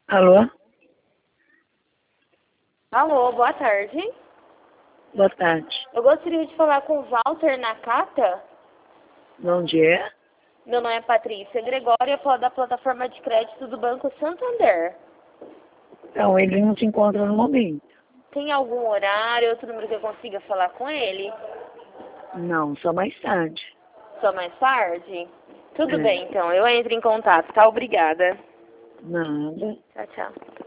Alô? Alô, boa tarde. Boa tarde. Eu gostaria de falar com o Walter Nakata. De onde é? Meu nome é Patrícia Gregória, da plataforma de crédito do Banco Santander. Então, ele não se encontra no momento. Tem algum horário, outro número que eu consiga falar com ele? Não, só mais tarde. Só mais tarde? Tudo É. bem, então. Eu entro em contato, tá? Obrigada. Nada. Tchau, tchau.